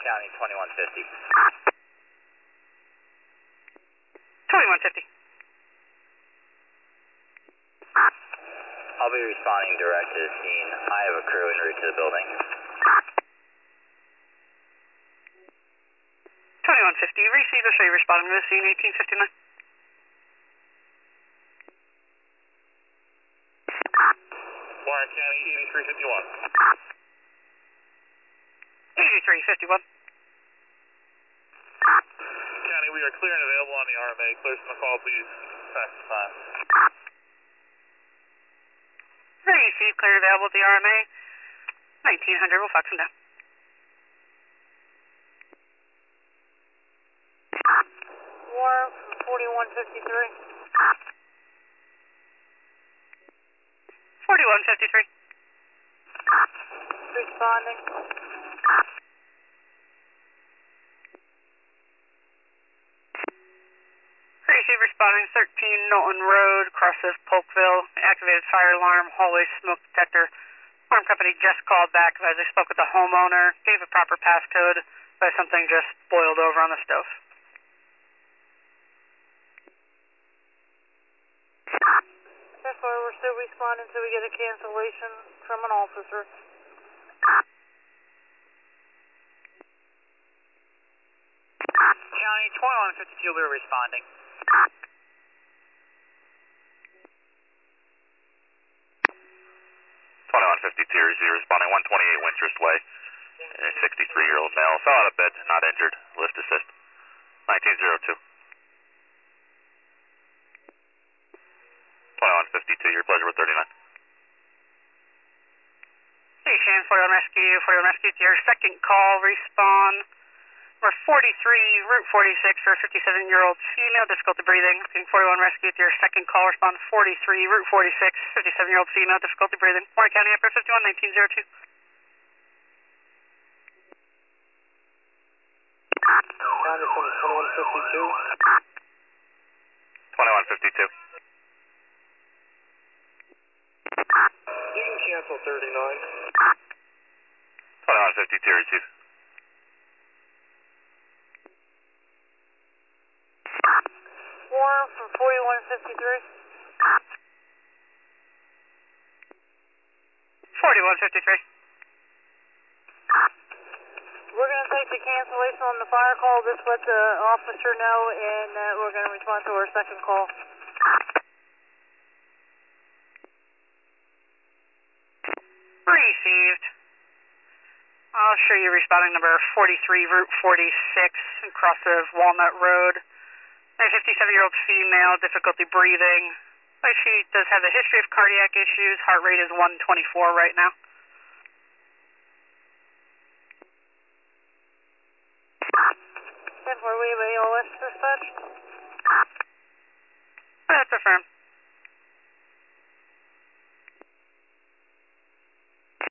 County 2150. 2150. I'll be responding direct to the scene. I have a crew en route to the building. 2150. Receive the show you responding to the scene, 1859. Warren County 8351. 8351. County, we are clear and available on the RMA. Clear from the call, please. Fastest time. Receive clear available at the RMA. 1900, we'll fax them down. Warren from 4153. 4153. Responding. Receive responding 13 Knowlton Road, cross of Polkville, activated fire alarm, hallway smoke detector. Alarm company just called back as they spoke with the homeowner, gave a proper passcode, but something just boiled over on the stove. That's why we're still responding until we get a cancellation from an officer. County 2152, we're responding. 2152, receive responding 128 Winchester Way. A 63-year-old male fell out of bed, not injured. Lift assist. 1902. 2152, your pleasure with 39. Station 41 Rescue, 41 Rescue to your second call, respawn. We're 43, Route 46 for a 57-year-old female, difficulty breathing. 41 Rescue to your second call, respond 43, Route 46, 57-year-old female, difficulty breathing. Warren County, April 51, 1902. County 2152. 2152. You can cancel 39. 2152, receive. Warren from 4153. 4153. We're going to take the cancellation on the fire call. Just let the officer know, and we're going to respond to our second call. Received. I'll show you responding number 43, Route 46, across of Walnut Road. A 57-year-old female, difficulty breathing. She does have a history of cardiac issues. Heart rate is 124 right now. And where we have ALS dispatch? That's affirmed.